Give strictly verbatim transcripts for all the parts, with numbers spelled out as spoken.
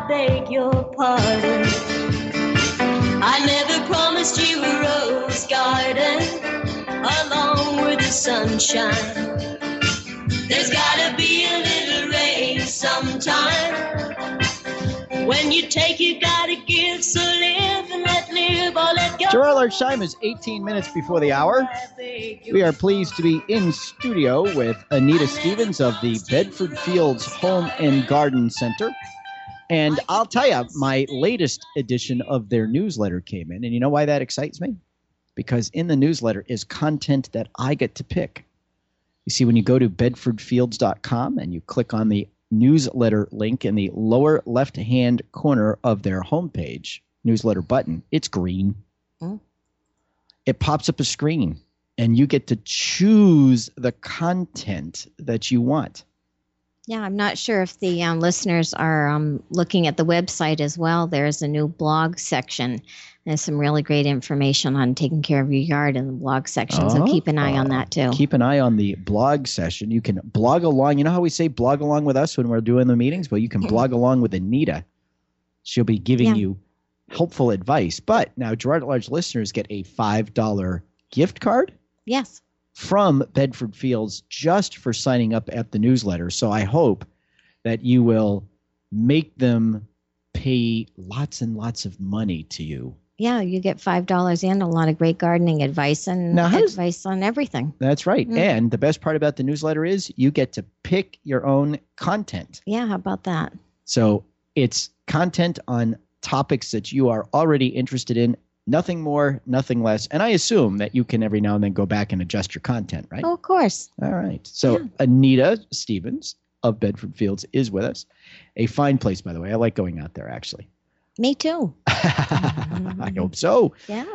I beg your pardon. I never promised you a rose garden along with the sunshine. There's gotta be a little rain sometime. When you take, you gotta give, so live and let live or let go. Gerard Large time is eighteen minutes before the hour. We are pleased to be in studio with Anita Stevens of the Bedford Fields Home and Garden Center. And I'll tell you, my latest edition of their newsletter came in. And you know why that excites me? Because in the newsletter is content that I get to pick. You see, when you go to bedford fields dot com and you click on the newsletter link in the lower left-hand corner of their homepage, newsletter button, it's green. Mm. It pops up a screen, and you get to choose the content that you want. Yeah, I'm not sure if the um, listeners are um, looking at the website as well. There's a new blog section. There's some really great information on taking care of your yard in the blog section, so oh, keep an eye on that too. Keep an eye on the blog session. You can blog along. You know how we say blog along with us when we're doing the meetings? Well, you can blog along with Anita. She'll be giving yeah. you helpful advice. But now Gerard at Large listeners get a five dollars gift card. Yes. From Bedford Fields just for signing up at the newsletter. So I hope that you will make them pay lots and lots of money to you. Yeah, you get five dollars and a lot of great gardening advice and now, advice on everything. That's right. Mm-hmm. And the best part about the newsletter is you get to pick your own content. Yeah, how about that? So it's content on topics that you are already interested in. Nothing more, nothing less. And I assume that you can every now and then go back and adjust your content, right? Oh, of course. All right. So yeah. Anita Stevens of Bedford Fields is with us. A fine place, by the way. I like going out there, actually. Me too. I hope so. Yeah.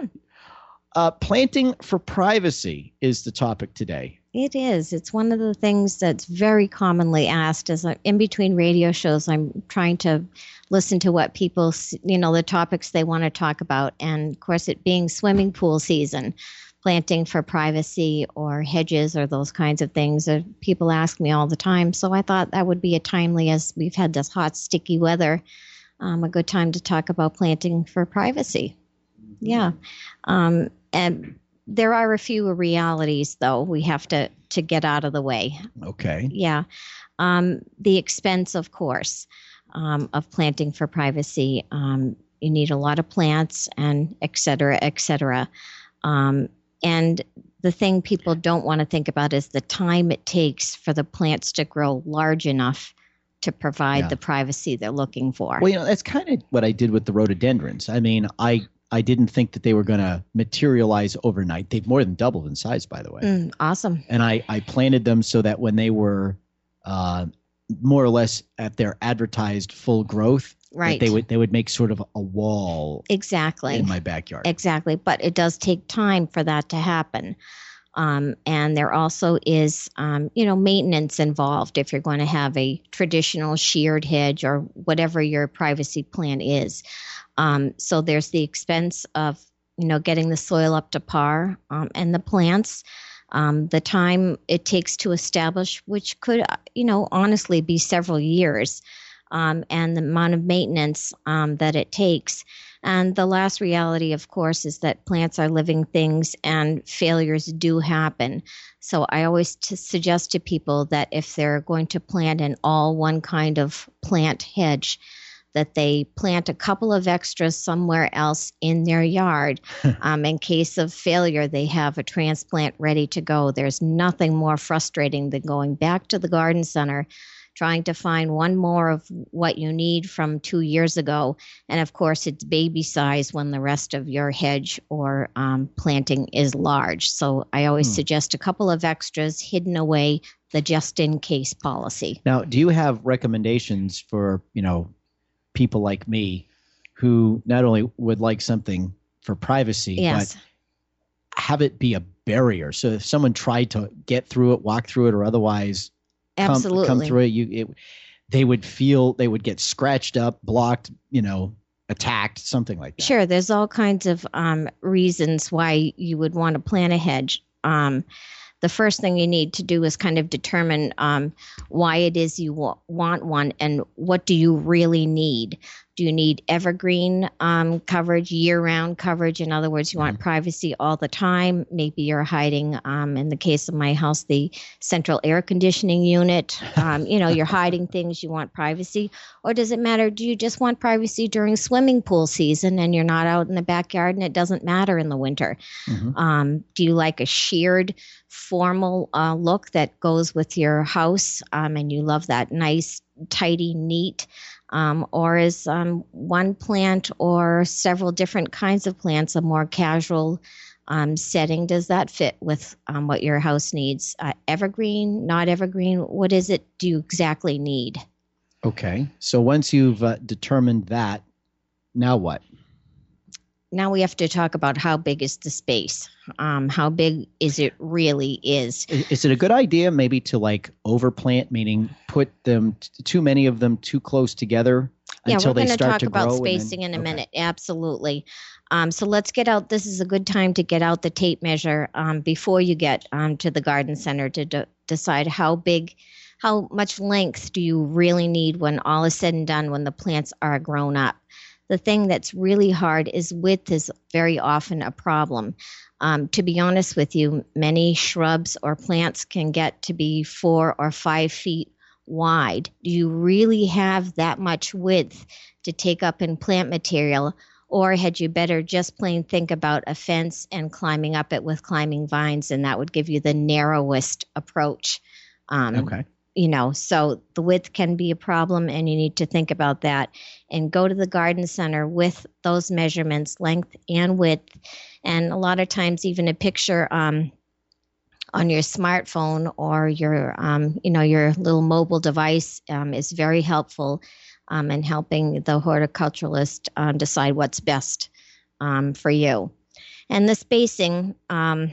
Uh, planting for privacy is the topic today. It is. It's one of the things that's very commonly asked. As I'm, in between radio shows, I'm trying to listen to what people, you know, the topics they want to talk about. And of course, it being swimming pool season, planting for privacy or hedges or those kinds of things, uh, people ask me all the time. So I thought that would be a timely, as we've had this hot, sticky weather, um, a good time to talk about planting for privacy. Yeah. Um, and there are a few realities, though, we have to, to get out of the way. Okay. Yeah. Um, the expense, of course, um, of planting for privacy. Um, you need a lot of plants and et cetera, et cetera. Um, and the thing people don't want to think about is the time it takes for the plants to grow large enough to provide yeah. the privacy they're looking for. Well, you know, that's kind of what I did with the rhododendrons. I mean, I I didn't think that they were going to materialize overnight. They've more than doubled in size, by the way. Mm, awesome. And I, I planted them so that when they were uh, more or less at their advertised full growth, right, they would they would make sort of a wall exactly in my backyard. Exactly. But it does take time for that to happen. Um, and there also is, um, you know, maintenance involved if you're going to have a traditional sheared hedge or whatever your privacy plan is. Um, so there's the expense of, you know, getting the soil up to par um, and the plants, um, the time it takes to establish, which could, you know, honestly be several years, um, and the amount of maintenance um, that it takes. And the last reality, of course, is that plants are living things and failures do happen. So I always t- suggest to people that if they're going to plant an all one kind of plant hedge, that they plant a couple of extras somewhere else in their yard. um, in case of failure, they have a transplant ready to go. There's nothing more frustrating than going back to the garden center, trying to find one more of what you need from two years ago. And of course, it's baby size when the rest of your hedge or um, planting is large. So I always hmm. suggest a couple of extras hidden away, the just-in-case policy. Now, do you have recommendations for, you know, people like me who not only would like something for privacy, yes. but have it be a barrier? So if someone tried to get through it, walk through it, or otherwise come, Absolutely. come through it, you, it, they would feel, they would get scratched up, blocked, you know, attacked, something like that. Sure. There's all kinds of um, reasons why you would want to plant a hedge. Um, the first thing you need to do is kind of determine um, why it is you wa- want one and what do you really need. Do you need evergreen um, coverage, year-round coverage? In other words, you want privacy all the time. Maybe you're hiding, um, in the case of my house, the central air conditioning unit. Um, you know, you're hiding things, you want privacy. Or does it matter, do you just want privacy during swimming pool season and you're not out in the backyard and it doesn't matter in the winter? Mm-hmm. Um, do you like a sheared, formal uh, look that goes with your house um, and you love that nice, tidy, neat? Um, or is um, one plant or several different kinds of plants a more casual um, setting? Does that fit with um, what your house needs? Uh, evergreen, not evergreen? What is it do you exactly need? Okay. So once you've uh, determined that, now what? Now we have to talk about how big is the space. Um, how big is it really is. Is it a good idea maybe to like overplant, meaning put them t- too many of them too close together yeah, until they start to grow? Yeah, we're going to talk about spacing then, in a okay. minute. Absolutely. Um, so let's get out. This is a good time to get out the tape measure um, before you get um, to the garden center to de- decide how big, how much length do you really need when all is said and done, when the plants are grown up. The thing that's really hard is width is very often a problem. Um, to be honest with you, many shrubs or plants can get to be four or five feet wide. Do you really have that much width to take up in plant material? Or had you better just plain think about a fence and climbing up it with climbing vines, and that would give you the narrowest approach. Um, okay. You know, so the width can be a problem and you need to think about that and go to the garden center with those measurements, length and width. And a lot of times even a picture um, on your smartphone or your, um, you know, your little mobile device um, is very helpful um, in helping the horticulturalist um, decide what's best um, for you. And the spacing, um,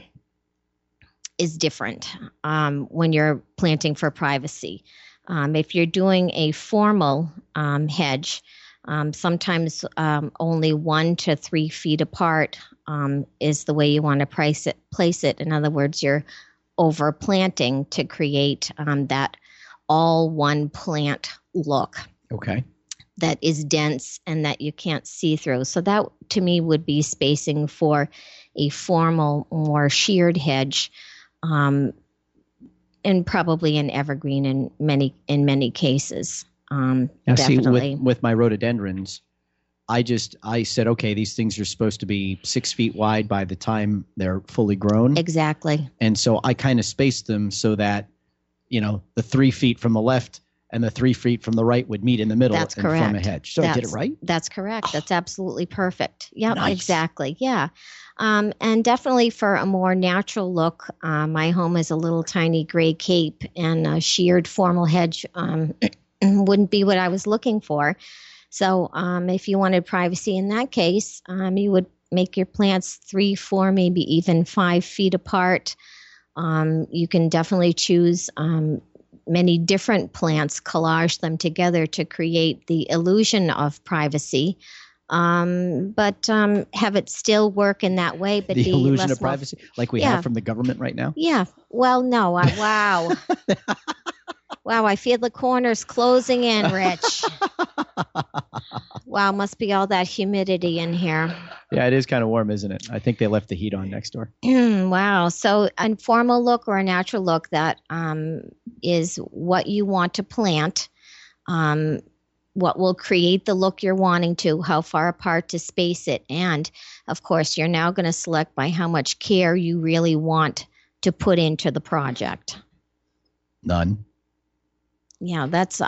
is different um, when you're planting for privacy. Um, if you're doing a formal um, hedge, um, sometimes um, only one to three feet apart um, is the way you want to price it, place it. In other words, you're over planting to create um, that all one plant look. Okay. That is dense and that you can't see through. So that to me would be spacing for a formal, more sheared hedge. Um, and probably an evergreen in many in many cases. Um, now, definitely. see, with, with my rhododendrons, I just I said, okay, these things are supposed to be six feet wide by the time they're fully grown. Exactly. And so I kind of spaced them so that, you know, the three feet from the left and the three feet from the right would meet in the middle that's and correct. form a hedge. So that's, I did it right? That's correct. That's absolutely perfect. Yeah, nice. Exactly. Yeah. Um, and definitely for a more natural look, uh, my home is a little tiny gray cape, and a sheared formal hedge um, wouldn't be what I was looking for. So um, if you wanted privacy in that case, um, you would make your plants three, four, maybe even five feet apart. Um, you can definitely choose um, many different plants, collage them together to create the illusion of privacy. Um, but um, have it still work in that way, but the be illusion less of privacy, more, like we yeah. have from the government right now. Yeah. Well, no. I, wow. Wow. I feel the corners closing in, Rich. Wow. Must be all that humidity in here. Yeah, it is kind of warm, isn't it? I think they left the heat on next door. Wow. So a formal look or a natural look, that um, is what you want to plant. Um, what will create the look you're wanting to, how far apart to space it. And of course, you're now going to select by how much care you really want to put into the project. None. Yeah, that's